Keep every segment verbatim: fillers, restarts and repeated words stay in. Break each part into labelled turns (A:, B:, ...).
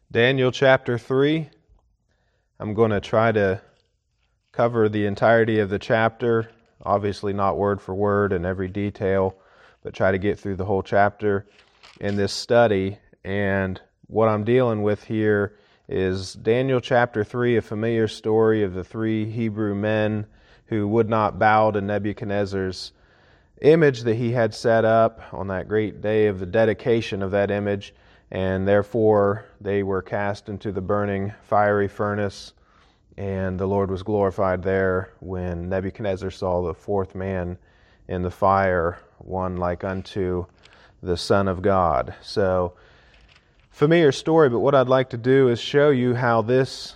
A: Daniel chapter three. I'm going to try to cover the entirety of the chapter, obviously not word for word and every detail, but try to get through the whole chapter in this study. And what I'm dealing with here is Daniel chapter three, a familiar story of the three Hebrew men who would not bow to Nebuchadnezzar's image that he had set up on that great day of the dedication of that image, and therefore they were cast into the burning fiery furnace, and the Lord was glorified there when Nebuchadnezzar saw the fourth man in the fire, one like unto the Son of God. So, familiar story, but what I'd like to do is show you how this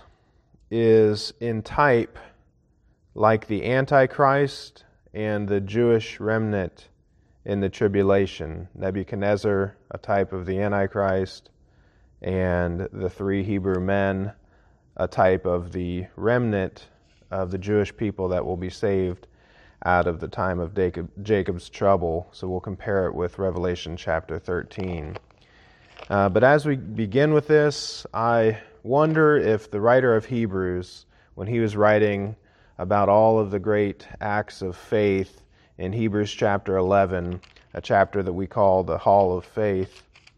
A: is in type like the Antichrist and the Jewish remnant in the tribulation. Nebuchadnezzar, a type of the Antichrist, and the three Hebrew men, a type of the remnant of the Jewish people that will be saved out of the time of Jacob, Jacob's trouble. So we'll compare it with Revelation chapter thirteen. Uh, but as we begin with this, I wonder if the writer of Hebrews, when he was writing about all of the great acts of faith in Hebrews chapter eleven, a chapter that we call the Hall of Faith,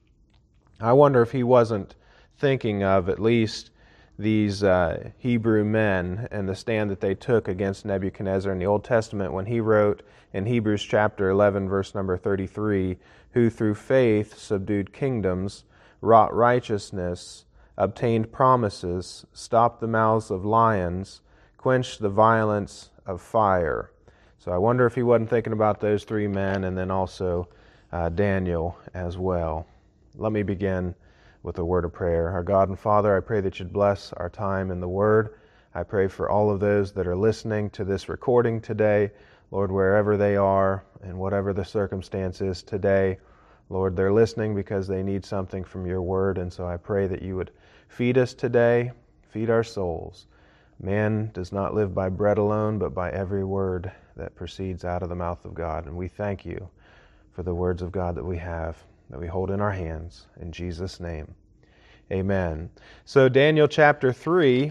A: I wonder if he wasn't thinking of at least these uh, Hebrew men and the stand that they took against Nebuchadnezzar in the Old Testament when he wrote in Hebrews chapter eleven, verse number thirty-three, who through faith subdued kingdoms, wrought righteousness, obtained promises, stopped the mouths of lions, quenched the violence of fire. So I wonder if he wasn't thinking about those three men and then also uh, Daniel as well. Let me begin with a word of prayer. Our God and Father, I pray that you'd bless our time in the Word. I pray for all of those that are listening to this recording today. Lord, wherever they are and whatever the circumstances today, Lord, they're listening because they need something from your Word. And so I pray that you would feed us today, feed our souls. Man does not live by bread alone, but by every word that proceeds out of the mouth of God. And we thank you for the words of God that we have, that we hold in our hands. In Jesus' name, amen. So Daniel chapter three,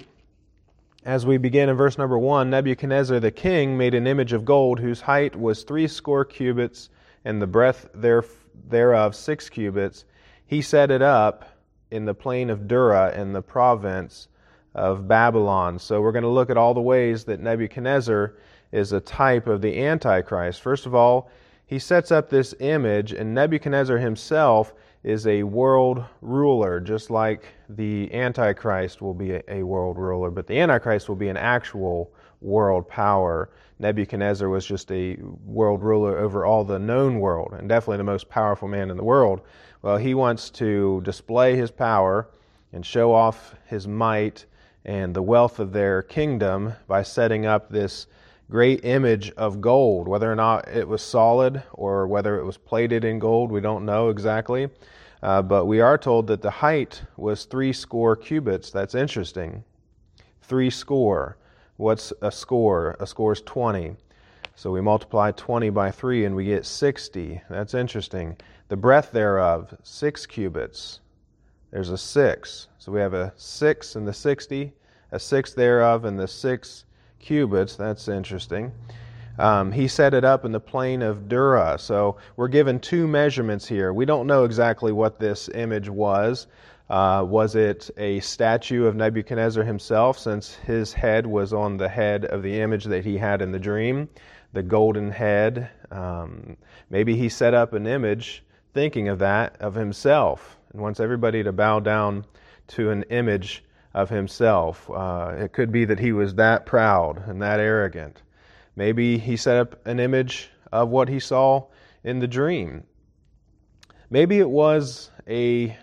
A: as we begin in verse number one, Nebuchadnezzar the king made an image of gold whose height was three score cubits and the breadth thereof six cubits. He set it up in the plain of Dura in the province of Babylon. So we're going to look at all the ways that Nebuchadnezzar is a type of the Antichrist. First of all, he sets up this image, and Nebuchadnezzar himself is a world ruler, just like the Antichrist will be a world ruler, but the Antichrist will be an actual world power. Nebuchadnezzar was just a world ruler over all the known world, and definitely the most powerful man in the world. Well, he wants to display his power and show off his might and the wealth of their kingdom by setting up this great image of gold. Whether or not it was solid or whether it was plated in gold, we don't know exactly. Uh, but we are told that the height was three score cubits. That's interesting. Three score. What's a score? A score is twenty. So we multiply twenty by three and we get sixty. That's interesting. The breadth thereof, six cubits. There's a six. So we have a six and the sixty, a six thereof and the six cubits. That's interesting. Um, he set it up in the plain of Dura. So we're given two measurements here. We don't know exactly what this image was. Uh, was it a statue of Nebuchadnezzar himself, since his head was on the head of the image that he had in the dream, the golden head? Um, maybe he set up an image thinking of that, of himself, and wants everybody to bow down to an image of himself. Uh, it could be that he was that proud and that arrogant. Maybe he set up an image of what he saw in the dream. Maybe it was a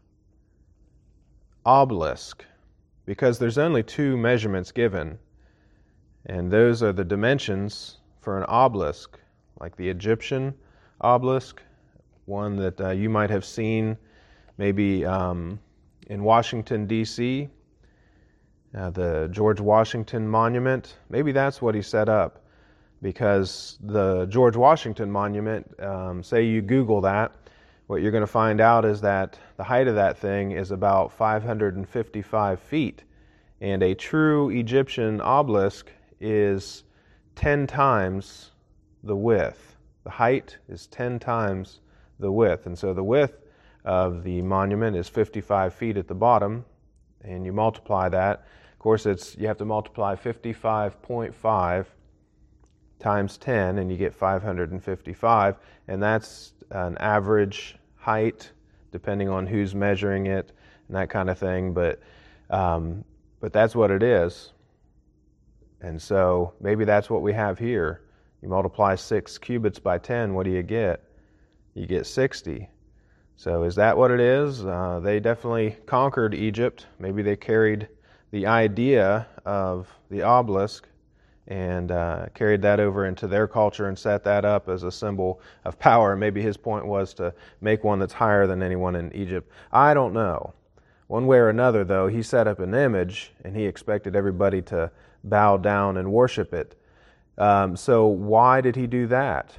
A: obelisk, because there's only two measurements given, and those are the dimensions for an obelisk, like the Egyptian obelisk, one that uh, you might have seen maybe um, in Washington, D C, uh, the George Washington Monument. Maybe that's what he set up, because the George Washington Monument, um, say you Google that, what you're going to find out is that the height of that thing is about five hundred fifty-five feet, and a true Egyptian obelisk is ten times the width. The height is ten times the width, and so the width of the monument is fifty-five feet at the bottom, and you multiply that. Of course, it's you have to multiply fifty-five point five times ten, and you get five hundred fifty-five, and that's an average height, depending on who's measuring it and that kind of thing. But um, but that's what it is, and so maybe that's what we have here. You multiply six cubits by ten, what do you get? You get sixty. So is that what it is? Uh, they definitely conquered Egypt. Maybe they carried the idea of the obelisk and uh, carried that over into their culture and set that up as a symbol of power. Maybe his point was to make one that's higher than anyone in Egypt. I don't know. One way or another, though, he set up an image and he expected everybody to bow down and worship it. Um, so why did he do that?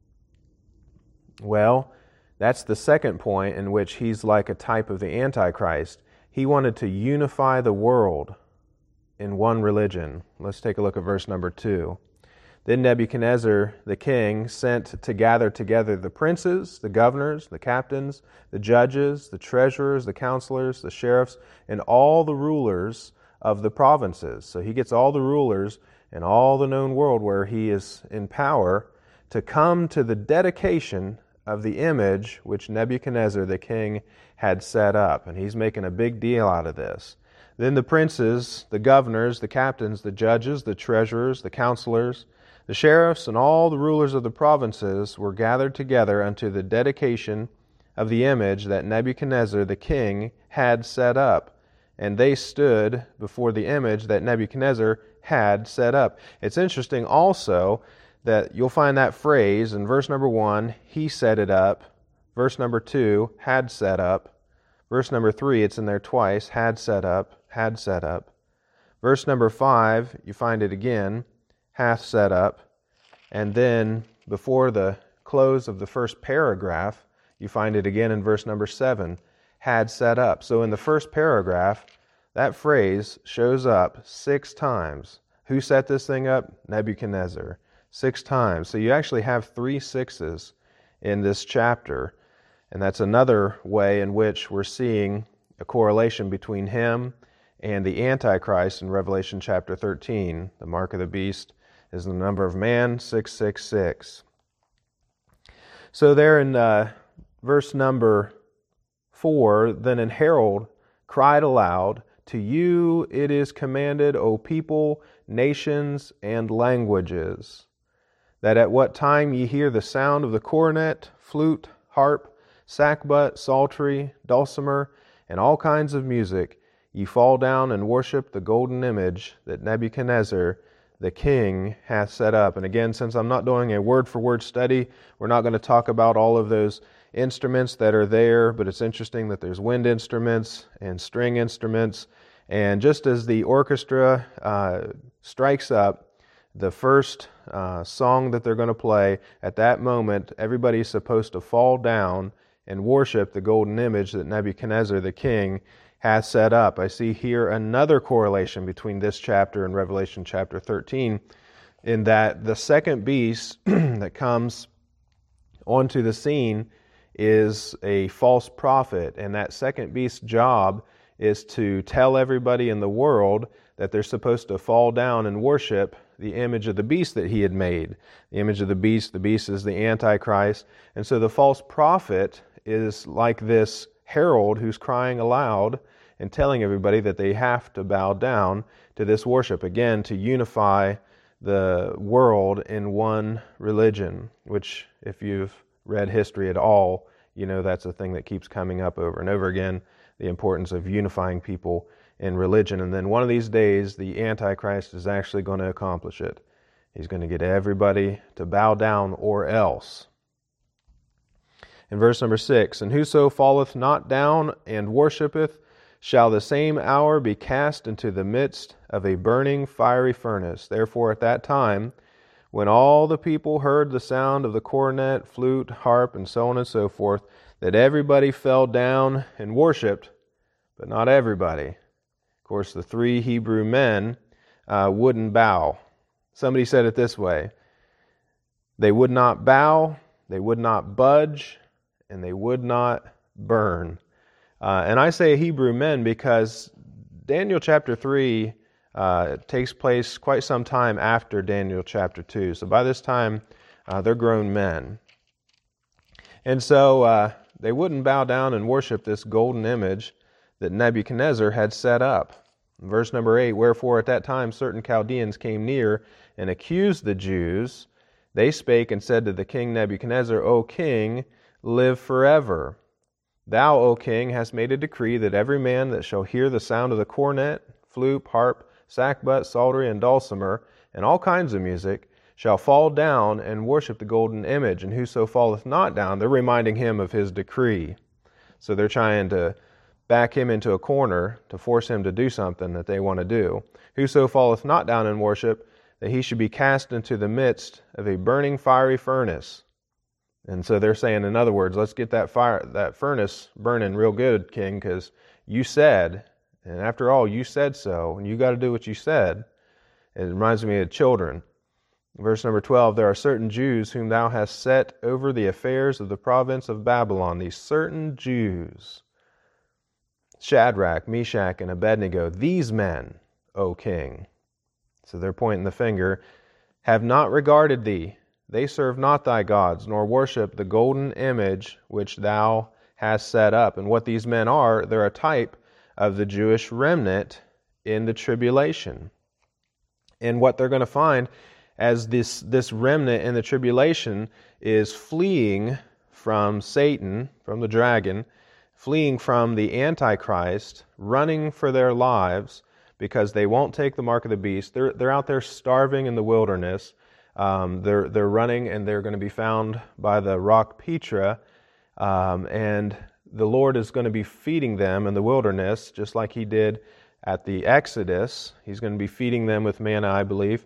A: Well, that's the second point in which he's like a type of the Antichrist. He wanted to unify the world in one religion. Let's take a look at verse number two. Then Nebuchadnezzar the king sent to gather together the princes, the governors, the captains, the judges, the treasurers, the counselors, the sheriffs, and all the rulers of the provinces. So he gets all the rulers in all the known world where he is in power to come to the dedication of the image which Nebuchadnezzar the king had set up. And he's making a big deal out of this. Then the princes, the governors, the captains, the judges, the treasurers, the counselors, the sheriffs, and all the rulers of the provinces were gathered together unto the dedication of the image that Nebuchadnezzar the king had set up. And they stood before the image that Nebuchadnezzar had set up. It's interesting also that you'll find that phrase in verse number one, he set it up. Verse number two, had set up. Verse number three, it's in there twice, had set up, had set up. Verse number five, you find it again, hath set up. And then before the close of the first paragraph, you find it again in verse number seven, had set up. So in the first paragraph, that phrase shows up six times. Who set this thing up? Nebuchadnezzar. Six times. So you actually have three sixes in this chapter. And that's another way in which we're seeing a correlation between him and the Antichrist in Revelation chapter thirteen. The mark of the beast is the number of man, six six six. So there in uh, verse number four, then an herald cried aloud, to you it is commanded, O people, nations, and languages, that at what time ye hear the sound of the cornet, flute, harp, sackbut, psaltery, dulcimer, and all kinds of music, ye fall down and worship the golden image that Nebuchadnezzar the king hath set up. And again, since I'm not doing a word-for-word study, we're not going to talk about all of those instruments that are there, but it's interesting that there's wind instruments and string instruments. And just as the orchestra uh, strikes up the first uh, song that they're going to play, at that moment, everybody's supposed to fall down and worship the golden image that Nebuchadnezzar the king has set up. I see here another correlation between this chapter and Revelation chapter thirteen, in that the second beast that comes onto the scene is a false prophet, and that second beast's job is to tell everybody in the world that they're supposed to fall down and worship the image of the beast that he had made. The image of the beast, the beast is the Antichrist. And so the false prophet is like this herald who's crying aloud and telling everybody that they have to bow down to this worship, again, to unify the world in one religion, which, if you've read history at all, you know that's a thing that keeps coming up over and over again, the importance of unifying people in religion. And then one of these days, the Antichrist is actually going to accomplish it. He's going to get everybody to bow down or else. In verse number six, and whoso falleth not down and worshipeth shall the same hour be cast into the midst of a burning fiery furnace. Therefore at that time, when all the people heard the sound of the cornet, flute, harp, and so on and so forth, that everybody fell down and worshiped, but not everybody. Of course, the three Hebrew men uh, wouldn't bow. Somebody said it this way: they would not bow, they would not budge, and they would not burn. Uh, and I say Hebrew men because Daniel chapter three uh, takes place quite some time after Daniel chapter two. So by this time, uh, they're grown men. And so uh, they wouldn't bow down and worship this golden image that Nebuchadnezzar had set up. Verse number eight, wherefore at that time certain Chaldeans came near and accused the Jews. They spake and said to the king Nebuchadnezzar, O king, live forever. Thou, O king, hast made a decree that every man that shall hear the sound of the cornet, flute, harp, sackbut, psaltery, and dulcimer, and all kinds of music, shall fall down and worship the golden image. And whoso falleth not down, they're reminding him of his decree. So they're trying to back him into a corner to force him to do something that they want to do. Whoso falleth not down in worship, that he should be cast into the midst of a burning fiery furnace. And so they're saying, in other words, let's get that fire, that furnace burning real good, king, because you said, and after all, you said so, and you got to do what you said. It reminds me of children. Verse number twelve, there are certain Jews whom thou hast set over the affairs of the province of Babylon. These certain Jews, Shadrach, Meshach, and Abednego, these men, O king. So they're pointing the finger, have not regarded thee. They serve not thy gods, nor worship the golden image which thou hast set up. And what these men are, they're a type of the Jewish remnant in the tribulation. And what they're going to find as this, this remnant in the tribulation is fleeing from Satan, from the dragon, fleeing from the Antichrist, running for their lives because they won't take the mark of the beast. They're, they're out there starving in the wilderness. Um, they're, they're running, and they're going to be found by the rock Petra, um, and the Lord is going to be feeding them in the wilderness, just like He did at the Exodus. He's going to be feeding them with manna, I believe,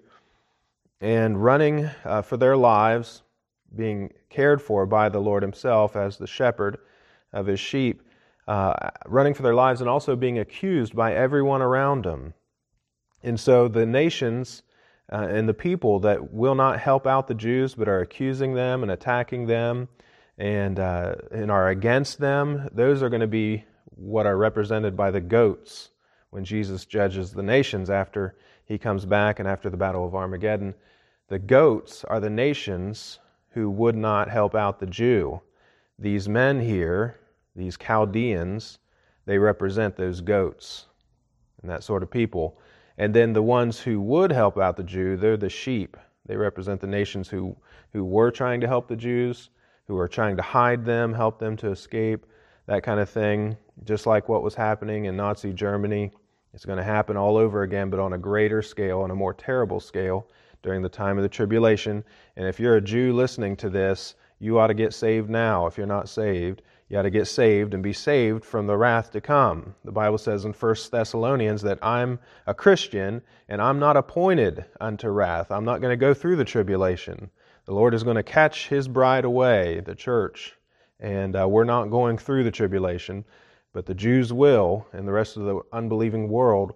A: and running uh, for their lives, being cared for by the Lord Himself as the shepherd of His sheep, uh, running for their lives, and also being accused by everyone around them. And so the nations Uh, and the people that will not help out the Jews but are accusing them and attacking them and, uh, and are against them, those are going to be what are represented by the goats when Jesus judges the nations after He comes back and after the Battle of Armageddon. The goats are the nations who would not help out the Jew. These men here, these Chaldeans, they represent those goats and that sort of people. And then the ones who would help out the Jew, they're the sheep. They represent the nations who, who were trying to help the Jews, who are trying to hide them, help them to escape, that kind of thing. Just like what was happening in Nazi Germany. It's going to happen all over again, but on a greater scale, on a more terrible scale, during the time of the tribulation. And if you're a Jew listening to this, you ought to get saved now. If you're not saved, you ought to get saved and be saved from the wrath to come. The Bible says in First Thessalonians that I'm a Christian and I'm not appointed unto wrath. I'm not going to go through the tribulation. The Lord is going to catch His bride away, the church, and uh, we're not going through the tribulation, but the Jews will, and the rest of the unbelieving world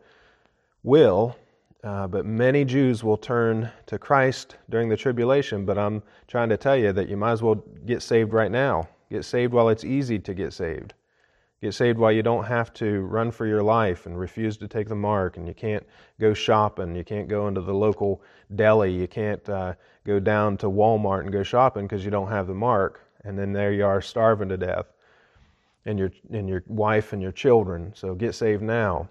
A: will. Uh, but many Jews will turn to Christ during the tribulation, but I'm trying to tell you that you might as well get saved right now. Get saved while it's easy to get saved. Get saved while you don't have to run for your life and refuse to take the mark, and you can't go shopping, you can't go into the local deli, you can't uh, go down to Walmart and go shopping because you don't have the mark, and then there you are starving to death, and your, and your wife and your children. So get saved now.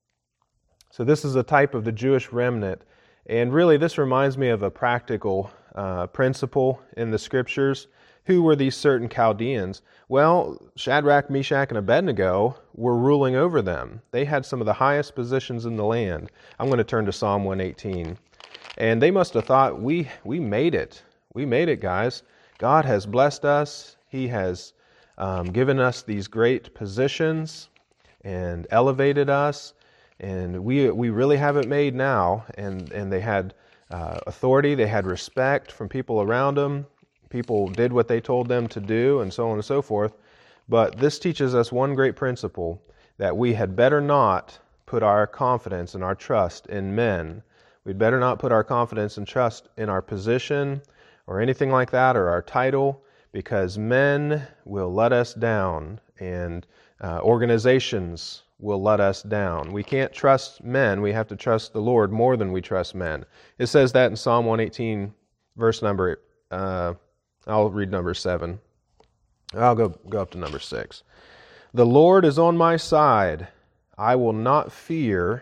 A: So this is a type of the Jewish remnant, and really this reminds me of a practical uh, principle in the Scriptures. Who were these certain Chaldeans? Well, Shadrach, Meshach, and Abednego were ruling over them. They had some of the highest positions in the land. I'm going to turn to Psalm one eighteen. And they must have thought, we, we made it. We made it, guys. God has blessed us. He has um, given us these great positions and elevated us. And we we really have it made now. And, and they had uh, authority. They had respect from people around them. People did what they told them to do, and so on and so forth. But this teaches us one great principle, that we had better not put our confidence and our trust in men. We'd better not put our confidence and trust in our position or anything like that, or our title, because men will let us down, and uh, organizations will let us down. We can't trust men. We have to trust the Lord more than we trust men. It says that in Psalm one eighteen, verse number, uh, I'll read number seven. I'll go, go up to number six. The Lord is on my side. I will not fear.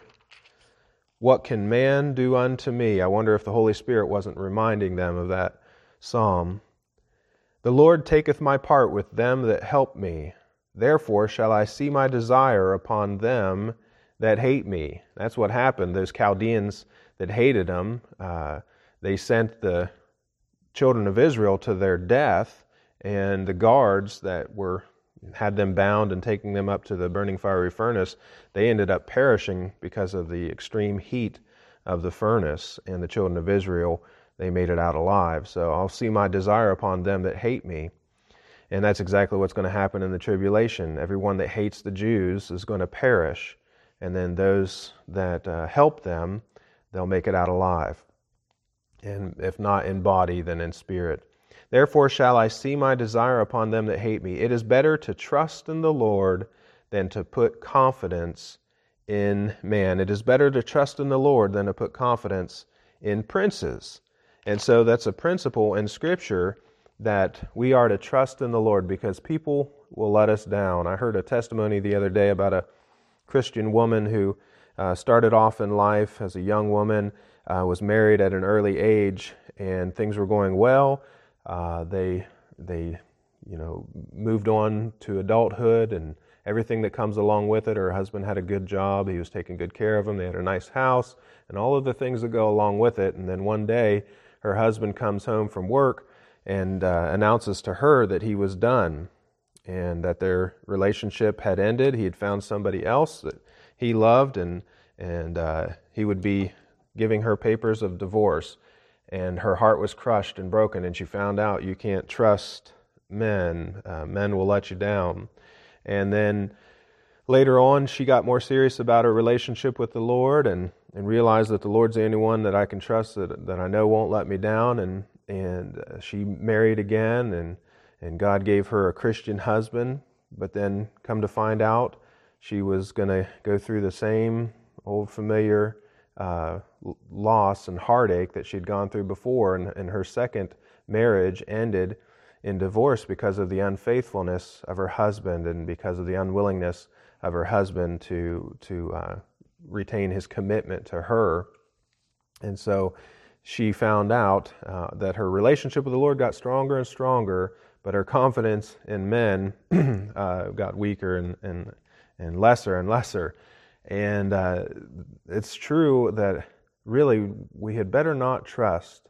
A: What can man do unto me? I wonder if the Holy Spirit wasn't reminding them of that psalm. The Lord taketh my part with them that help me. Therefore shall I see my desire upon them that hate me. That's what happened. Those Chaldeans that hated him, uh, they sent the children of Israel to their death, and the guards that were had them bound and taking them up to the burning fiery furnace, they ended up perishing because of the extreme heat of the furnace, and the children of Israel, they made it out alive. So I'll see my desire upon them that hate me. And that's exactly what's going to happen in the tribulation. Everyone that hates the Jews is going to perish, and then those that uh, help them, they'll make it out alive. And if not in body, then in spirit. Therefore shall I see my desire upon them that hate me. It is better to trust in the Lord than to put confidence in man. It is better to trust in the Lord than to put confidence in princes. And so that's a principle in Scripture, that we are to trust in the Lord, because people will let us down. I heard a testimony the other day about a Christian woman who uh, started off in life as a young woman, uh, was married at an early age, and things were going well. Uh, they, they, you know, moved on to adulthood and everything that comes along with it. Her husband had a good job. He was taking good care of them. They had a nice house and all of the things that go along with it. And then one day, her husband comes home from work and uh, announces to her that he was done and that their relationship had ended. He had found somebody else that he loved, and and uh, he would be giving her papers of divorce. And her heart was crushed and broken, and she found out you can't trust men. Uh, men will let you down. And then later on, she got more serious about her relationship with the Lord, and, and realized that the Lord's the only one that I can trust, that, that I know won't let me down. And and uh, she married again, and, and God gave her a Christian husband. But then come to find out, she was going to go through the same old familiar Uh, loss and heartache that she'd gone through before, and, and her second marriage ended in divorce because of the unfaithfulness of her husband, and because of the unwillingness of her husband to to uh, retain his commitment to her. And so she found out uh, that her relationship with the Lord got stronger and stronger, but her confidence in men uh, got weaker and, and and lesser and lesser. And uh, it's true that really we had better not trust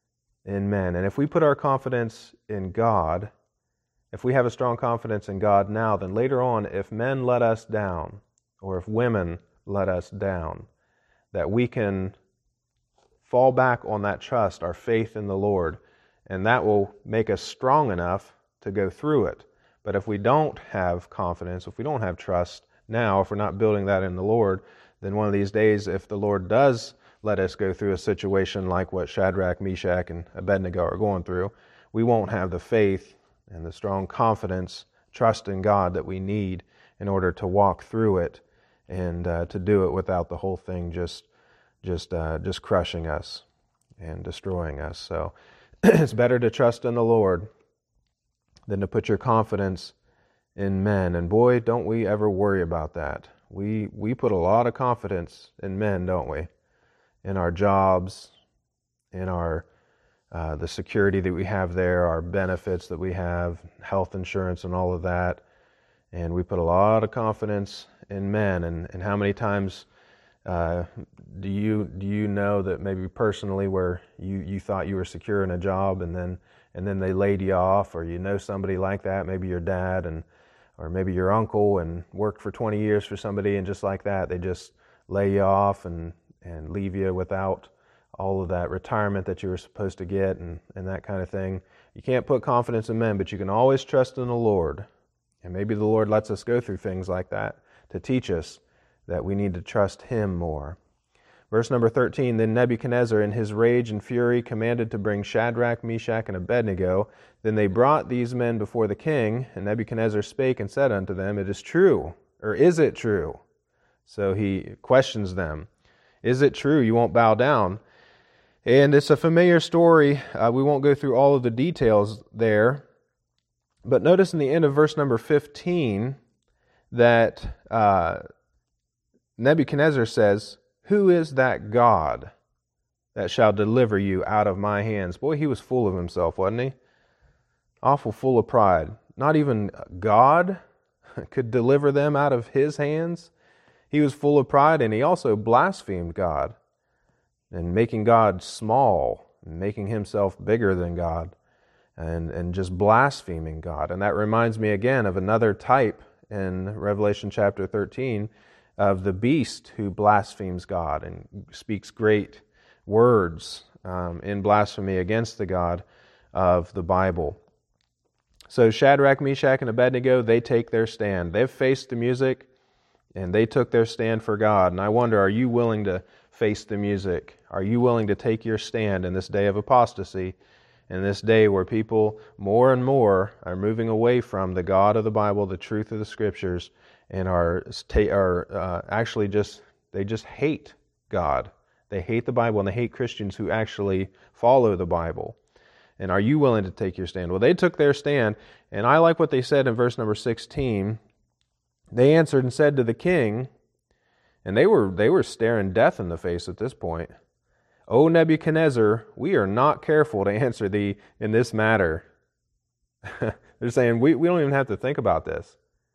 A: in men. And if we put our confidence in God, if we have a strong confidence in God now, then later on, if men let us down, or if women let us down, that we can fall back on that trust, our faith in the Lord, and that will make us strong enough to go through it. But if we don't have confidence, if we don't have trust now, if we're not building that in the Lord, then one of these days, if the Lord does let us go through a situation like what Shadrach, Meshach, and Abednego are going through, we won't have the faith and the strong confidence, trust in God that we need in order to walk through it, and uh, to do it without the whole thing just just uh, just crushing us and destroying us. So it's better to trust in the Lord than to put your confidence in men. And boy, don't we ever worry about that. We we put a lot of confidence in men, don't we? In our jobs, in our uh, the security that we have there, our benefits that we have, health insurance and all of that. And we put a lot of confidence in men. And, and how many times uh, do you do you know that maybe personally where you, you thought you were secure in a job, and then and then they laid you off, or you know somebody like that, maybe your dad and or maybe your uncle, and worked for twenty years for somebody, and just like that, they just lay you off and, and leave you without all of that retirement that you were supposed to get, and, and that kind of thing. You can't put confidence in men, but you can always trust in the Lord. And maybe the Lord lets us go through things like that to teach us that we need to trust Him more. Verse number thirteen, then Nebuchadnezzar in his rage and fury commanded to bring Shadrach, Meshach, and Abednego. Then they brought these men before the king, and Nebuchadnezzar spake and said unto them, it is true, or is it true? So he questions them. Is it true you won't bow down? And it's a familiar story. Uh, we won't go through all of the details there. But notice in the end of verse number fifteen that uh, Nebuchadnezzar says, who is that God that shall deliver you out of my hands? Boy, he was full of himself, wasn't he? Awful full of pride. Not even God could deliver them out of his hands. He was full of pride, and he also blasphemed God and making God small, and making himself bigger than God, and, and just blaspheming God. And that reminds me again of another type in Revelation chapter thirteen of the beast who blasphemes God and speaks great words um, in blasphemy against the God of the Bible. So Shadrach, Meshach, and Abednego, they take their stand. They've faced the music, and they took their stand for God. And I wonder, are you willing to face the music? Are you willing to take your stand in this day of apostasy, in this day where people more and more are moving away from the God of the Bible, the truth of the Scriptures, and are are uh, actually just, they just hate God. They hate the Bible, and they hate Christians who actually follow the Bible. And are you willing to take your stand? Well, they took their stand, and I like what they said in verse number sixteen. They answered and said to the king, and they were they were staring death in the face at this point, O Nebuchadnezzar, we are not careful to answer thee in this matter. They're saying, we, we don't even have to think about this.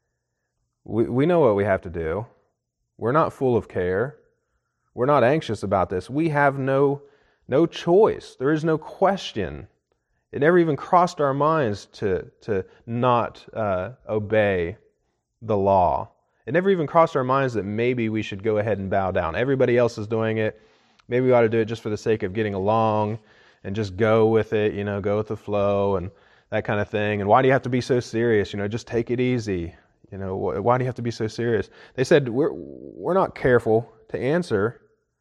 A: We, we know what we have to do. We're not full of care. We're not anxious about this. We have no, no choice. There is no question. It never even crossed our minds to, to not uh, obey the law. It never even crossed our minds that maybe we should go ahead and bow down. Everybody else is doing it. Maybe we ought to do it just for the sake of getting along and just go with it, you know, go with the flow and that kind of thing. And why do you have to be so serious? You know, just take it easy. You know, why do you have to be so serious? They said, we're, we're not careful to answer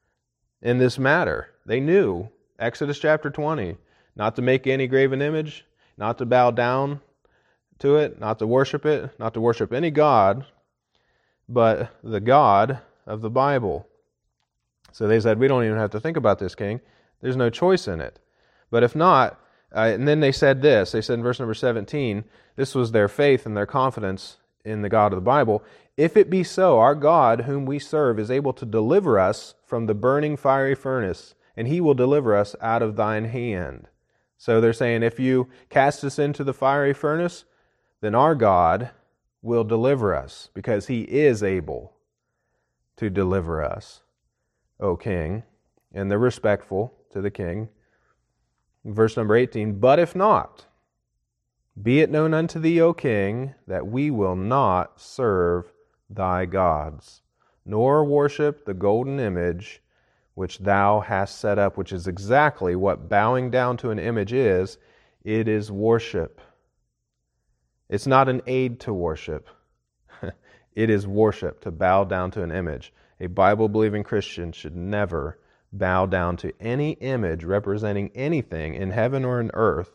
A: in this matter. They knew, Exodus chapter twenty, not to make any graven image, not to bow down to it, not to worship it, not to worship any god, but the God of the Bible. So they said, we don't even have to think about this, king. There's no choice in it. But if not, uh, and then they said this, they said in verse number seventeen, this was their faith and their confidence in the God of the Bible. If it be so, our God whom we serve is able to deliver us from the burning fiery furnace, and He will deliver us out of thine hand. So they're saying, if you cast us into the fiery furnace, then our God will deliver us, because He is able to deliver us, O king. And they're respectful to the king. Verse number eighteen, but if not, be it known unto thee, O king, that we will not serve thy gods, nor worship the golden image which thou hast set up, which is exactly what bowing down to an image is. It is worship. It's not an aid to worship. It is worship to bow down to an image. A Bible-believing Christian should never bow down to any image representing anything in heaven or in earth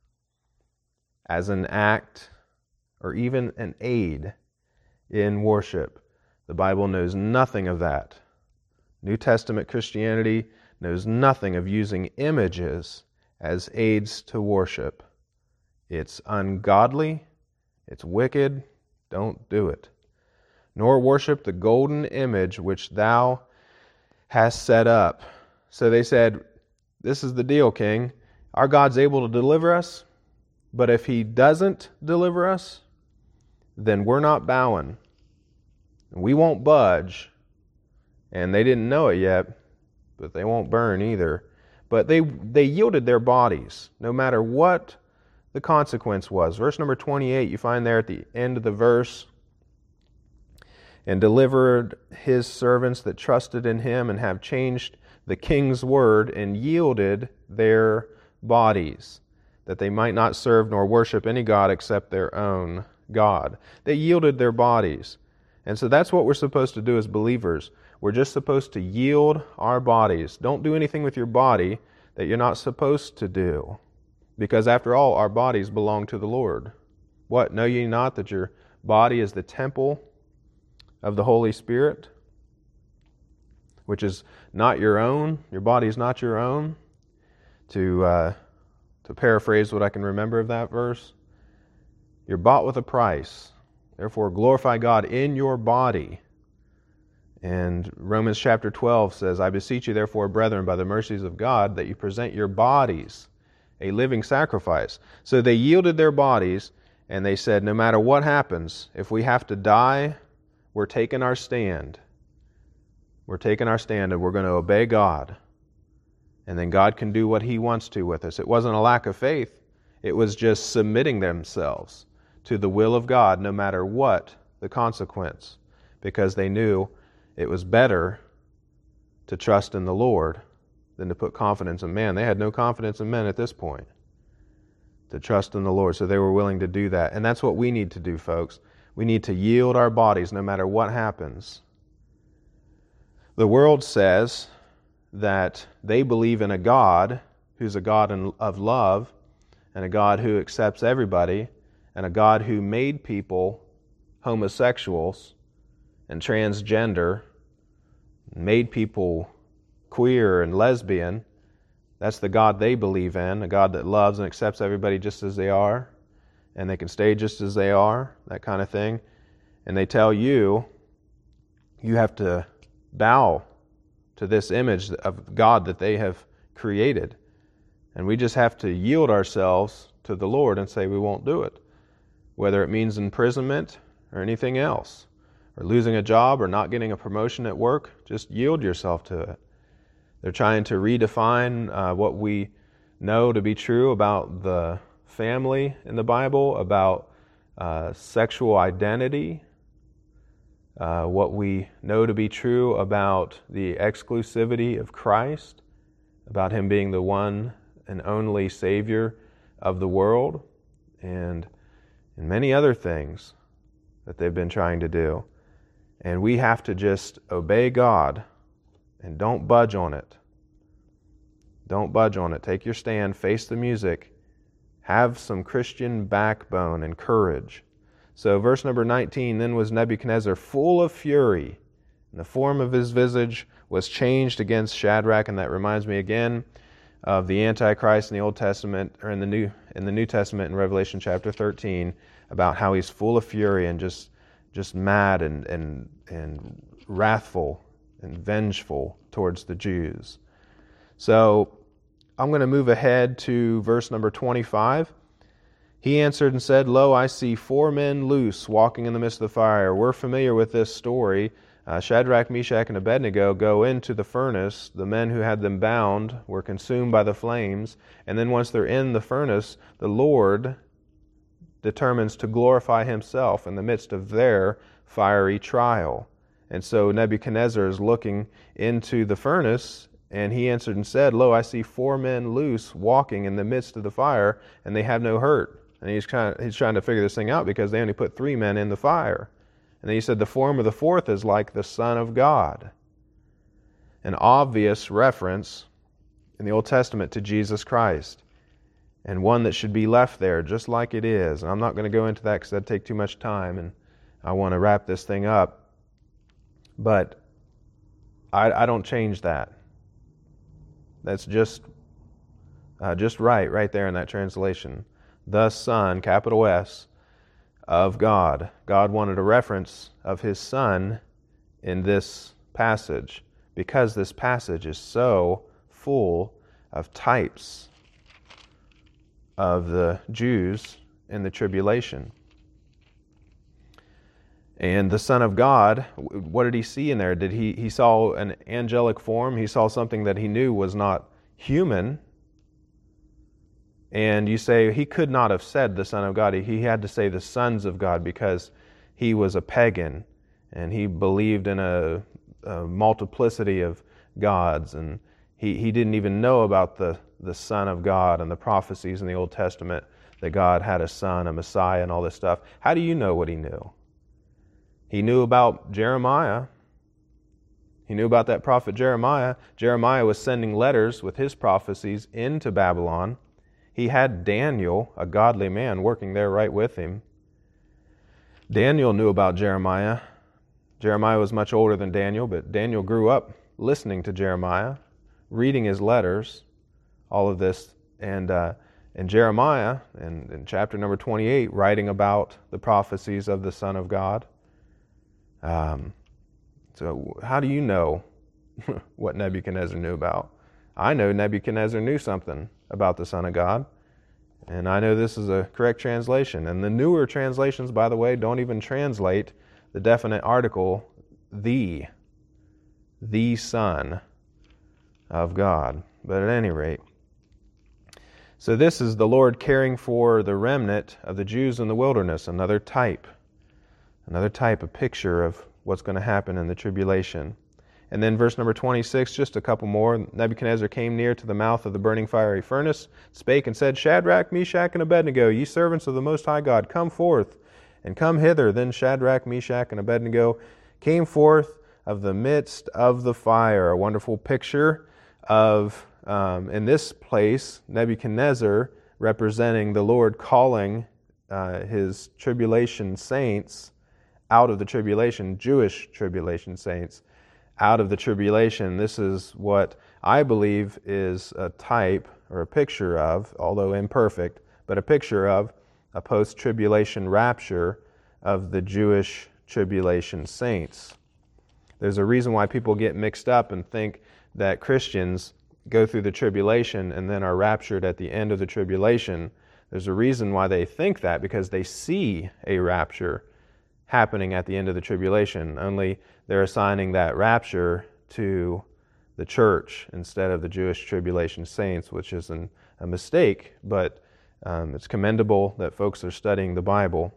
A: as an act or even an aid in worship. The Bible knows nothing of that. New Testament Christianity knows nothing of using images as aids to worship. It's ungodly. It's wicked. Don't do it. Nor worship the golden image which thou hast set up. So they said, this is the deal, king. Our God's able to deliver us, but if He doesn't deliver us, then we're not bowing. We won't budge. And they didn't know it yet, but they won't burn either. But they they yielded their bodies, no matter what the consequence was. Verse number twenty-eight, you find there at the end of the verse, and delivered His servants that trusted in Him and have changed the king's word and yielded their bodies, that they might not serve nor worship any god except their own. God. They yielded their bodies. And so that's what we're supposed to do as believers. We're just supposed to yield our bodies. Don't do anything with your body that you're not supposed to do. Because after all, our bodies belong to the Lord. What? Know ye not that your body is the temple of the Holy Spirit, which is not your own? Your body is not your own. To uh, to paraphrase what I can remember of that verse, you're bought with a price. Therefore, glorify God in your body. And Romans chapter twelve says, I beseech you, therefore, brethren, by the mercies of God, that you present your bodies a living sacrifice. So they yielded their bodies, and they said, no matter what happens, if we have to die, we're taking our stand. We're taking our stand, and we're going to obey God. And then God can do what He wants to with us. It wasn't a lack of faith. It was just submitting themselves to the will of God, no matter what the consequence, because they knew it was better to trust in the Lord than to put confidence in man. They had no confidence in men at this point, to trust in the Lord. So they were willing to do that. And that's what we need to do, folks. We need to yield our bodies no matter what happens. The world says that they believe in a God who's a God of love, and a God who accepts everybody, and a God who made people homosexuals and transgender, made people queer and lesbian. That's the God they believe in, a God that loves and accepts everybody just as they are, and they can stay just as they are, that kind of thing. And they tell you, you have to bow to this image of God that they have created. And we just have to yield ourselves to the Lord and say we won't do it. Whether it means imprisonment or anything else, or losing a job or not getting a promotion at work, just yield yourself to it. They're trying to redefine uh, what we know to be true about the family in the Bible, about uh, sexual identity, uh, what we know to be true about the exclusivity of Christ, about Him being the one and only Savior of the world, and, and many other things that they've been trying to do. And we have to just obey God and don't budge on it. Don't budge on it. Take your stand, face the music, have some Christian backbone and courage. So verse number nineteen, then was Nebuchadnezzar full of fury, and the form of his visage was changed against Shadrach. And that reminds me again of the Antichrist in the Old Testament, or in the New in the New Testament in Revelation chapter thirteen, about how he's full of fury and just just mad and and and wrathful and vengeful towards the Jews. So I'm going to move ahead to verse number twenty-five. He answered and said, Lo, I see four men loose walking in the midst of the fire. We're familiar with this story. Uh, Shadrach, Meshach, and Abednego go into the furnace. The men who had them bound were consumed by the flames. And then once they're in the furnace, the Lord determines to glorify Himself in the midst of their fiery trial. And so Nebuchadnezzar is looking into the furnace, and he answered and said, Lo, I see four men loose walking in the midst of the fire, and they have no hurt. And he's trying, he's trying to figure this thing out because they only put three men in the fire. And then he said, the form of the fourth is like the Son of God. An obvious reference in the Old Testament to Jesus Christ, and one that should be left there just like it is. And I'm not going to go into that because that'd take too much time, and I want to wrap this thing up. But I, I don't change that. That's just uh, just right, right there in that translation. The Son, capital S, of God. God wanted a reference of His Son in this passage because this passage is so full of types of the Jews in the tribulation. And the Son of God, what did He see in there? Did he, he saw an angelic form? He saw something that He knew was not human. And you say, He could not have said the Son of God. He had to say the sons of God because He was a pagan and he believed in a, a multiplicity of gods. And he, he didn't even know about the, the Son of God and the prophecies in the Old Testament that God had a son, a Messiah, and all this stuff. How do you know what he knew? He knew about Jeremiah. He knew about that prophet Jeremiah. Jeremiah was sending letters with his prophecies into Babylon. He had Daniel, a godly man, working there right with him. Daniel knew about Jeremiah. Jeremiah was much older than Daniel, but Daniel grew up listening to Jeremiah, reading his letters, all of this. And uh, and Jeremiah, in, in chapter number twenty-eight, writing about the prophecies of the Son of God. Um, so how do you know what Nebuchadnezzar knew about? I know Nebuchadnezzar knew something about the Son of God, and I know this is a correct translation. And the newer translations, by the way, don't even translate the definite article, the, the Son of God. But at any rate, so this is the Lord caring for the remnant of the Jews in the wilderness, another type, another type, a picture of what's going to happen in the tribulation. And then verse number twenty-six, just a couple more. Nebuchadnezzar came near to the mouth of the burning fiery furnace, spake and said, Shadrach, Meshach, and Abednego, ye servants of the Most High God, come forth, and come hither. Then Shadrach, Meshach, and Abednego came forth of the midst of the fire. A wonderful picture of, um, in this place, Nebuchadnezzar representing the Lord calling uh, his tribulation saints out of the tribulation, Jewish tribulation saints, out of the tribulation. This is what I believe is a type or a picture of, although imperfect, but a picture of a post-tribulation rapture of the Jewish tribulation saints. There's a reason why people get mixed up and think that Christians go through the tribulation and then are raptured at the end of the tribulation. There's a reason why they think that, because they see a rapture happening at the end of the tribulation, only they're assigning that rapture to the church instead of the Jewish tribulation saints, which is an, a mistake, but um, it's commendable that folks are studying the Bible.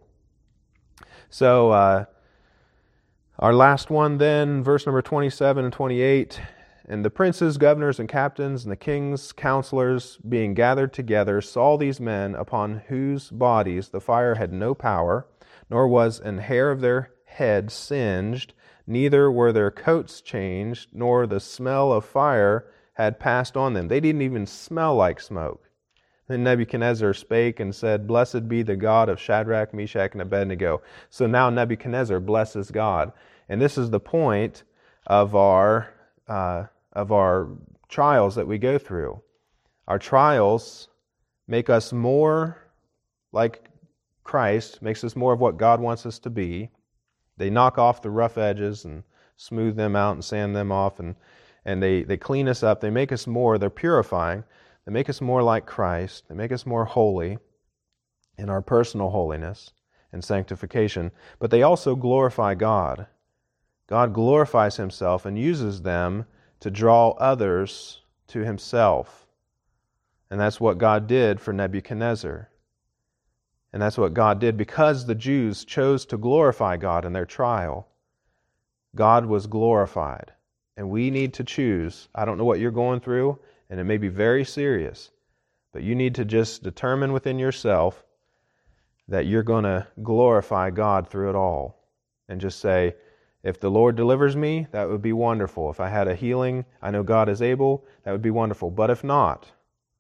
A: So uh, our last one then, verse number twenty-seven and twenty-eight, and the princes, governors, and captains, and the king's counselors, being gathered together, saw these men upon whose bodies the fire had no power, nor was an hair of their head singed, neither were their coats changed, nor the smell of fire had passed on them. They didn't even smell like smoke. Then Nebuchadnezzar spake and said, Blessed be the God of Shadrach, Meshach, and Abednego. So now Nebuchadnezzar blesses God. And this is the point of our, uh, of our trials that we go through. Our trials make us more like Christ, makes us more of what God wants us to be. They knock off the rough edges and smooth them out and sand them off, and, and they, they clean us up. They make us more, they're purifying. They make us more like Christ. They make us more holy in our personal holiness and sanctification. But they also glorify God. God glorifies Himself and uses them to draw others to Himself. And that's what God did for Nebuchadnezzar. And that's what God did because the Jews chose to glorify God in their trial. God was glorified. And we need to choose. I don't know what you're going through, and it may be very serious, but you need to just determine within yourself that you're going to glorify God through it all. And just say, if the Lord delivers me, that would be wonderful. If I had a healing, I know God is able, that would be wonderful. But if not,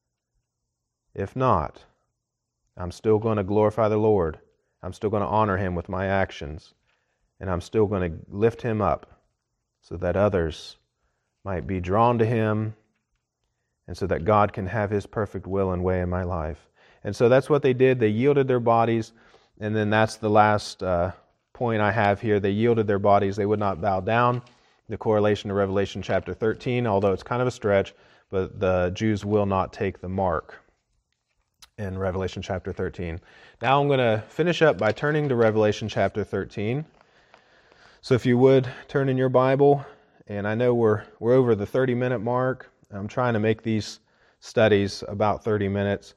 A: if not, I'm still going to glorify the Lord. I'm still going to honor Him with my actions. And I'm still going to lift Him up so that others might be drawn to Him and so that God can have His perfect will and way in my life. And so that's what they did. They yielded their bodies. And then that's the last uh, point I have here. They yielded their bodies. They would not bow down. The correlation to Revelation chapter thirteen, although it's kind of a stretch, but the Jews will not take the mark in Revelation chapter thirteen. Now I'm going to finish up by turning to Revelation chapter thirteen. So if you would, turn in your Bible. And I know we're we're over the thirty minute mark. I'm trying to make these studies about thirty minutes.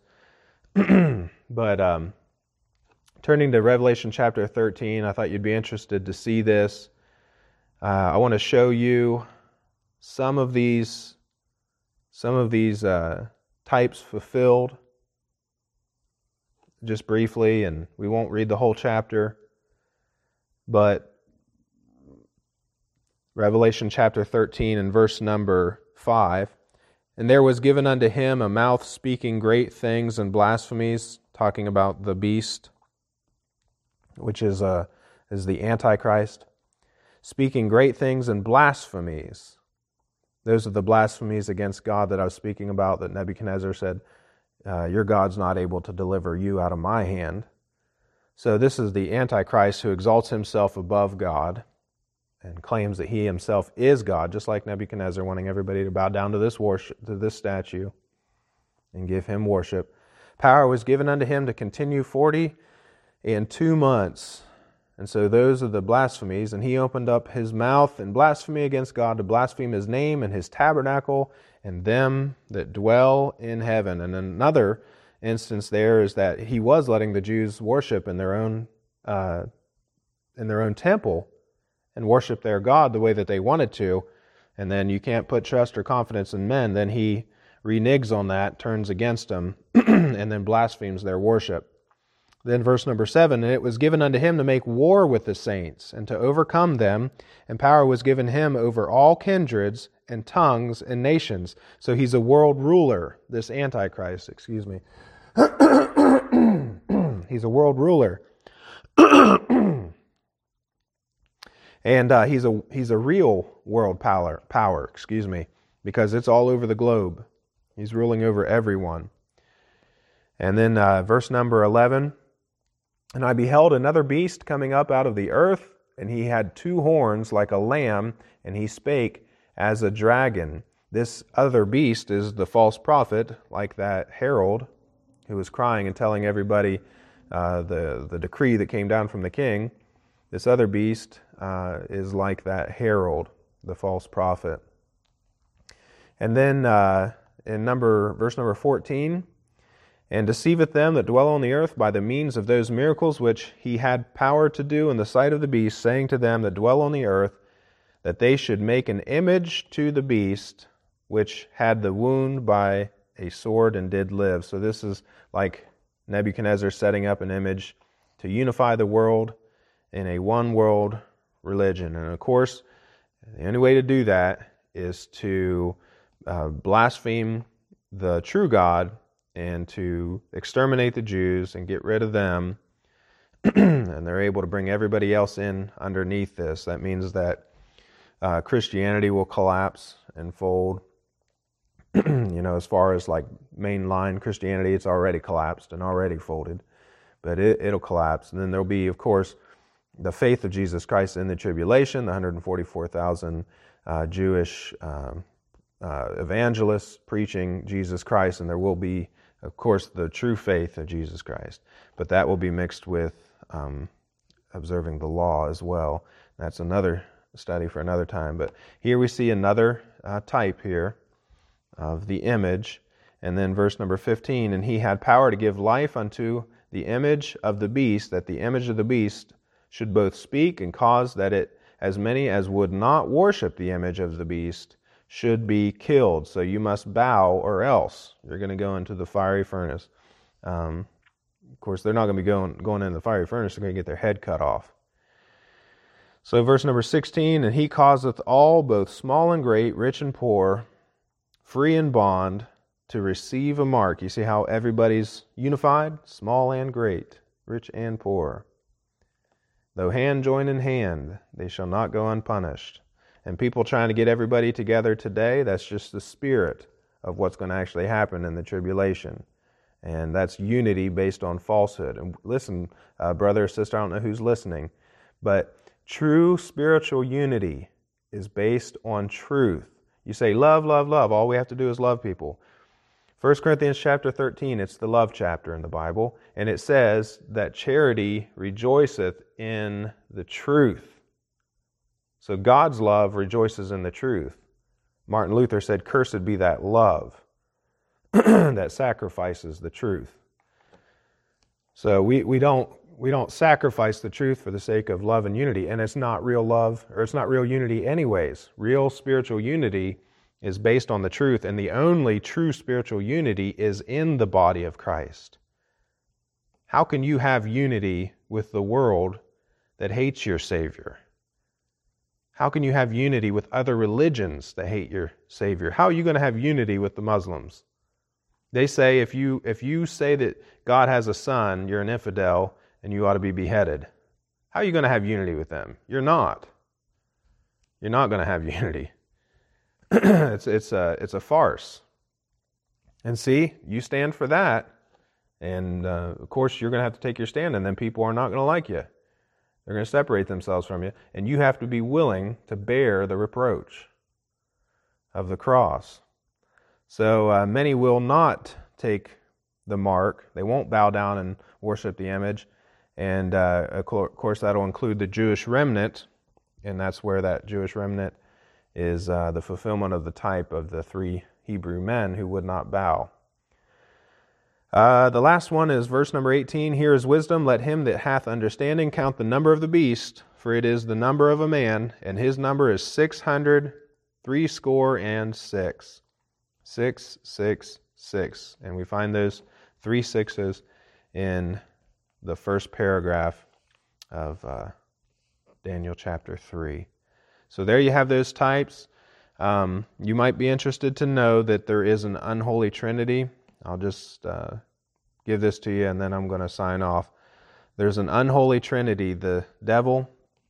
A: But um, turning to Revelation chapter thirteen, I thought you'd be interested to see this. Uh, I want to show you some of these, some of these uh, types fulfilled. just briefly, and we won't read the whole chapter, but Revelation chapter thirteen and verse number five, and there was given unto him a mouth speaking great things and blasphemies, talking about the beast, which is uh, is the Antichrist, speaking great things and blasphemies. Those are the blasphemies against God that I was speaking about, that Nebuchadnezzar said, uh, your God's not able to deliver you out of my hand. So this is the Antichrist who exalts himself above God and claims that he himself is God, just like Nebuchadnezzar, wanting everybody to bow down to this worship, to this statue and give him worship. Power was given unto him to continue forty and two months. And so those are the blasphemies. And he opened up his mouth in blasphemy against God, to blaspheme his name and his tabernacle and them that dwell in heaven. And another instance there is that he was letting the Jews worship in their own uh, in their own temple and worship their God the way that they wanted to. And then you can't put trust or confidence in men. Then he reneges on that, turns against them, and then blasphemes their worship. Then verse number seven, and it was given unto him to make war with the saints, and to overcome them, and power was given him over all kindreds, and tongues, and nations. So he's a world ruler, this Antichrist, excuse me. He's a world ruler. And uh, he's a he's a real world power, power, excuse me, because it's all over the globe. He's ruling over everyone. And then uh, verse number eleven, and I beheld another beast coming up out of the earth, and he had two horns like a lamb, and he spake as a dragon. This other beast is the false prophet, like that herald who was crying and telling everybody uh, the, the decree that came down from the king. This other beast uh, is like that herald, the false prophet. And then uh, in number verse number fourteen, and deceiveth them that dwell on the earth by the means of those miracles which he had power to do in the sight of the beast, saying to them that dwell on the earth, that they should make an image to the beast, which had the wound by a sword and did live. So this is like Nebuchadnezzar setting up an image to unify the world in a one-world religion. And of course, the only way to do that is to uh, blaspheme the true God and to exterminate the Jews and get rid of them. And they're able to bring everybody else in underneath this. That means that uh, Christianity will collapse and fold. You know, as far as like mainline Christianity, it's already collapsed and already folded. But it, it'll collapse. And then there'll be, of course, the faith of Jesus Christ in the tribulation, the one hundred forty-four thousand uh, Jewish um, uh, evangelists preaching Jesus Christ, and there will be, of course, the true faith of Jesus Christ. But that will be mixed with um, observing the law as well. That's another study for another time. But here we see another uh, type here of the image. And then verse number fifteen, and he had power to give life unto the image of the beast, that the image of the beast should both speak and cause that it, as many as would not worship the image of the beast, should be killed. So you must bow, or else you're going to go into the fiery furnace. Um, of course, they're not going to be going going into the fiery furnace. They're going to get their head cut off. So verse number sixteen, and he causeth all, both small and great, rich and poor, free and bond, to receive a mark. You see how everybody's unified? Small and great, rich and poor. Though hand join in hand, they shall not go unpunished. And people trying to get everybody together today, that's just the spirit of what's going to actually happen in the tribulation. And that's unity based on falsehood. And listen, uh, brother or sister, I don't know who's listening, but true spiritual unity is based on truth. You say, love, love, love. All we have to do is love people. First Corinthians chapter thirteen, it's the love chapter in the Bible, and it says that charity rejoiceth in the truth. So God's love rejoices in the truth. Martin Luther said, cursed be that love that sacrifices the truth. So we, we don't we don't sacrifice the truth for the sake of love and unity, and it's not real love, or it's not real unity anyways. Real spiritual unity is based on the truth, and the only true spiritual unity is in the body of Christ. How can you have unity with the world that hates your Savior? How can you have unity with other religions that hate your Savior? How are you going to have unity with the Muslims? They say if you if you say that God has a son, you're an infidel and you ought to be beheaded. How are you going to have unity with them? You're not. You're not going to have unity. it's it's a it's a farce. And see, you stand for that, and uh, of course you're going to have to take your stand, and then people are not going to like you. They're going to separate themselves from you, and you have to be willing to bear the reproach of the cross. So uh, many will not take the mark. They won't bow down and worship the image. And uh, of course, that'll include the Jewish remnant, and that's where that Jewish remnant is uh, the fulfillment of the type of the three Hebrew men who would not bow. Uh, the last one is verse number eighteen. Here is wisdom. Let him that hath understanding count the number of the beast, for it is the number of a man, and his number is six hundred, three score and six. Six, six, six. And we find those three sixes in the first paragraph of uh, Daniel chapter three. So there you have those types. Um, you might be interested to know that there is an unholy trinity. I'll just uh, give this to you and then I'm going to sign off. There's an unholy trinity. The devil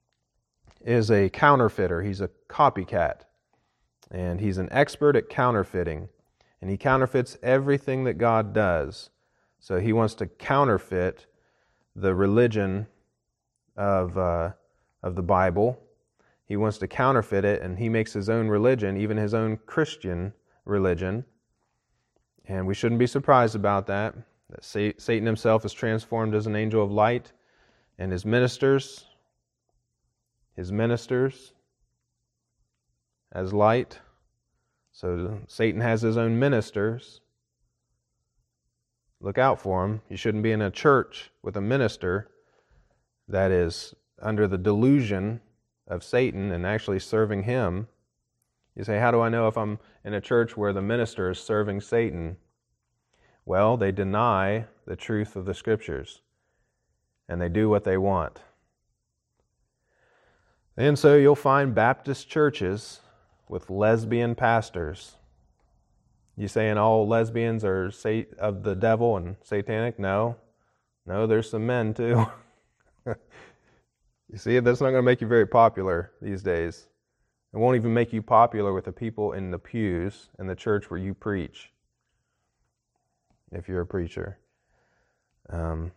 A: is a counterfeiter. He's a copycat. And he's an expert at counterfeiting. And he counterfeits everything that God does. So he wants to counterfeit the religion of uh, of the Bible. He wants to counterfeit it, and he makes his own religion, even his own Christian religion. And we shouldn't be surprised about that. That Satan himself is transformed as an angel of light, and his ministers, his ministers as light. So Satan has his own ministers. Look out for him. You shouldn't be in a church with a minister that is under the delusion of Satan and actually serving him. You say, how do I know if I'm in a church where the minister is serving Satan? Well, they deny the truth of the Scriptures, and they do what they want. And so you'll find Baptist churches with lesbian pastors. You saying all lesbians are of the devil and satanic? No. No, there's some men too. You see, that's not going to make you very popular these days. It won't even make you popular with the people in the pews in the church where you preach, if you're a preacher. Um,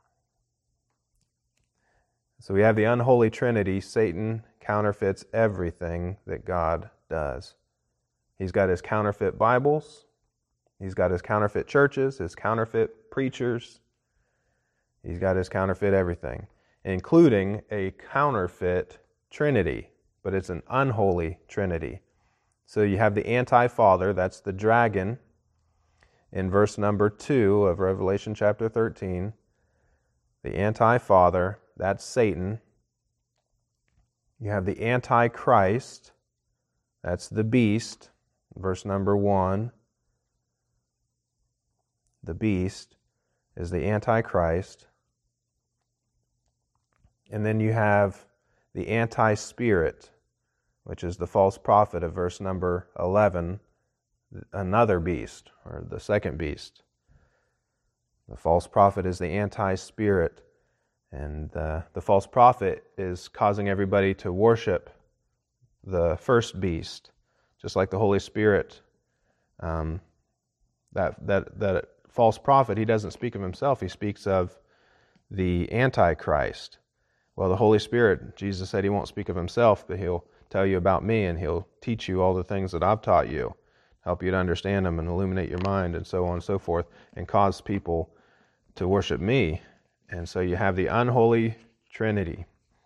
A: so we have the unholy trinity. Satan counterfeits everything that God does. He's got his counterfeit Bibles. He's got his counterfeit churches, his counterfeit preachers. He's got his counterfeit everything, including a counterfeit Trinity, but it's an unholy Trinity. So you have the anti-father, that's the dragon, in verse number two of Revelation chapter thirteen. The anti-father, that's Satan. You have the antichrist, that's the beast, verse number one. The beast is the antichrist. And then you have the anti-spirit, which is the false prophet of verse number eleven, another beast, or the second beast. The false prophet is the anti-spirit, and uh, the false prophet is causing everybody to worship the first beast, just like the Holy Spirit. Um, that that that false prophet, he doesn't speak of himself, he speaks of the Antichrist. Well, the Holy Spirit, Jesus said he won't speak of himself, but he'll tell you about me, and he'll teach you all the things that I've taught you, help you to understand them and illuminate your mind and so on and so forth, and cause people to worship me. And so you have the unholy Trinity.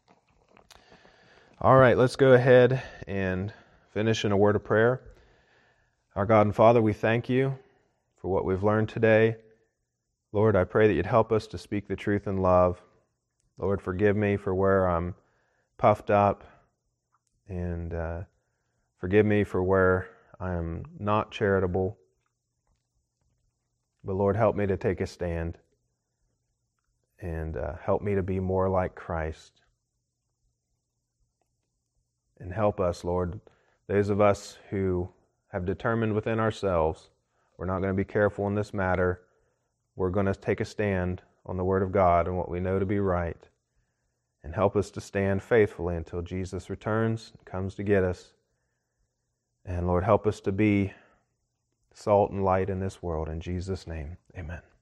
A: All right, let's go ahead and finish in a word of prayer. Our God and Father, we thank you for what we've learned today. Lord, I pray that you'd help us to speak the truth in love. Lord, forgive me for where I'm puffed up, and uh, forgive me for where I am not charitable. But Lord, help me to take a stand. and uh, help me to be more like Christ. And help us, Lord, those of us who have determined within ourselves we're not going to be careful in this matter. We're going to take a stand on the Word of God and what we know to be right. And help us to stand faithfully until Jesus returns and comes to get us. And Lord, help us to be salt and light in this world. In Jesus' name, amen.